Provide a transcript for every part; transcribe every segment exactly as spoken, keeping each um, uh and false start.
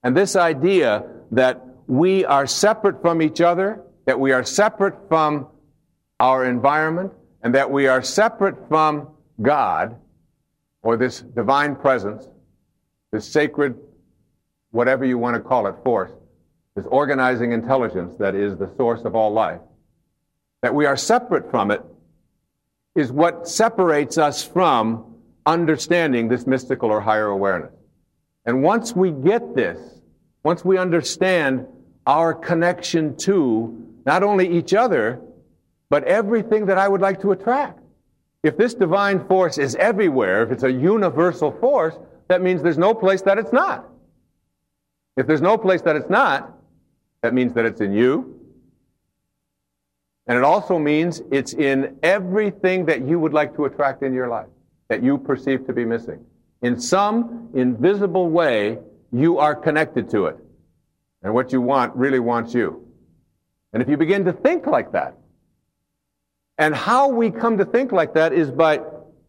And this idea that we are separate from each other, that we are separate from our environment, and that we are separate from God, or this divine presence, this sacred, whatever you want to call it, force, this organizing intelligence that is the source of all life, that we are separate from it, is what separates us from understanding this mystical or higher awareness. And once we get this, once we understand our connection to not only each other, but everything that I would like to attract. If this divine force is everywhere, if it's a universal force, that means there's no place that it's not. If there's no place that it's not, that means that it's in you. And it also means it's in everything that you would like to attract in your life, that you perceive to be missing. In some invisible way, you are connected to it. And what you want really wants you. And if you begin to think like that, and how we come to think like that is by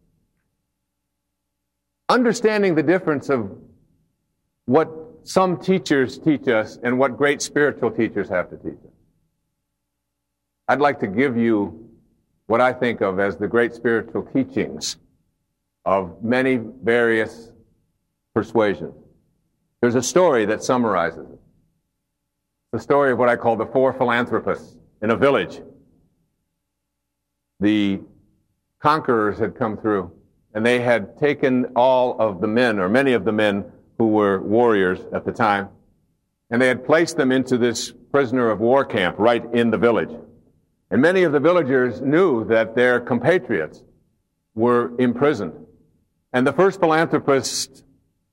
understanding the difference of what some teachers teach us and what great spiritual teachers have to teach us. I'd like to give you what I think of as the great spiritual teachings of many various persuasions. There's a story that summarizes it. The story of what I call the four philanthropists in a village. The conquerors had come through, and they had taken all of the men, or many of the men who were warriors at the time, and they had placed them into this prisoner of war camp right in the village. And many of the villagers knew that their compatriots were imprisoned. And the first philanthropist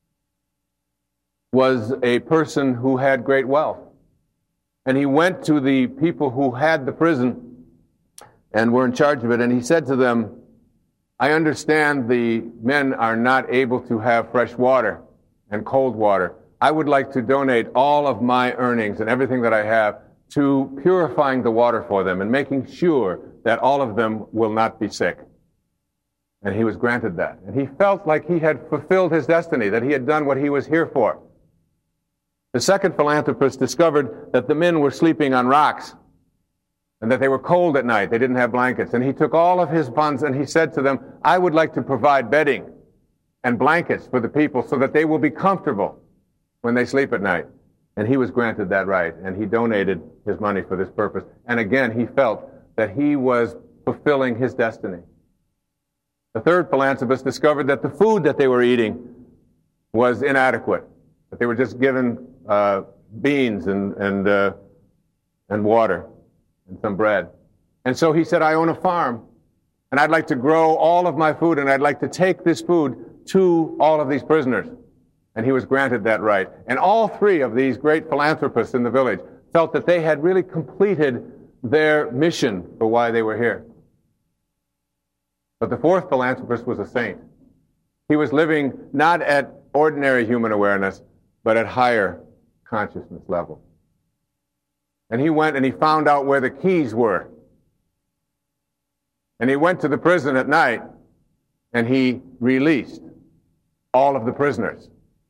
was a person who had great wealth. And he went to the people who had the prison and were in charge of it, and he said to them, I understand the men are not able to have fresh water and cold water. I would like to donate all of my earnings and everything that I have to purifying the water for them and making sure that all of them will not be sick. And he was granted that. And he felt like he had fulfilled his destiny, that he had done what he was here for. The second philanthropist discovered that the men were sleeping on rocks and that they were cold at night. They didn't have blankets. And he took all of his funds and he said to them, I would like to provide bedding and blankets for the people so that they will be comfortable when they sleep at night. And he was granted that right, and he donated his money for this purpose. And again, he felt that he was fulfilling his destiny. The third philanthropist discovered that the food that they were eating was inadequate, that they were just given uh, beans and and uh, and water and some bread. And so he said, I own a farm, and I'd like to grow all of my food, and I'd like to take this food to all of these prisoners. And he was granted that right. And all three of these great philanthropists in the village felt that they had really completed their mission for why they were here. But the fourth philanthropist was a saint. He was living not at ordinary human awareness, but at higher consciousness level. And he went and he found out where the keys were. And he went to the prison at night, and he released all of the prisoners.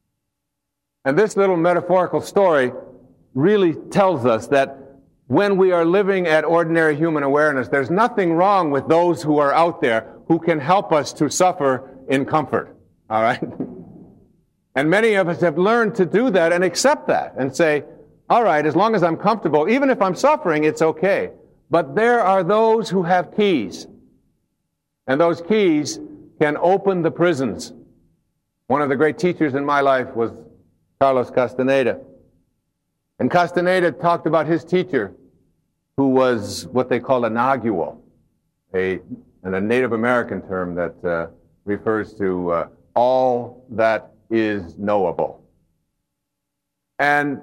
And this little metaphorical story really tells us that when we are living at ordinary human awareness, there's nothing wrong with those who are out there who can help us to suffer in comfort. All right? And many of us have learned to do that and accept that and say, all right, as long as I'm comfortable, even if I'm suffering, it's okay. But there are those who have keys. And those keys can open the prisons. One of the great teachers in my life was Carlos Castaneda. And Castaneda talked about his teacher, who was what they call a nagual, a, and a Native American term that uh, refers to uh, all that is knowable. And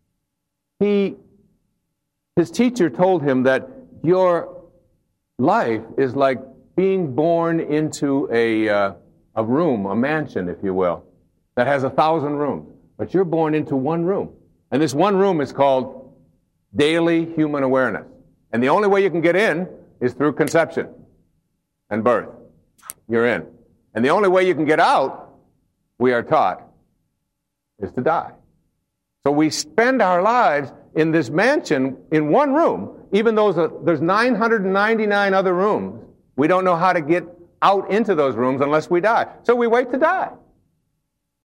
he, his teacher told him that your life is like being born into a, uh, a room, a mansion, if you will, that has a thousand rooms. But you're born into one room. And this one room is called daily human awareness. And the only way you can get in is through conception and birth. You're in. And the only way you can get out, we are taught, is to die. So we spend our lives in this mansion in one room, even though there's nine hundred ninety-nine other rooms. We don't know how to get out into those rooms unless we die. So we wait to die.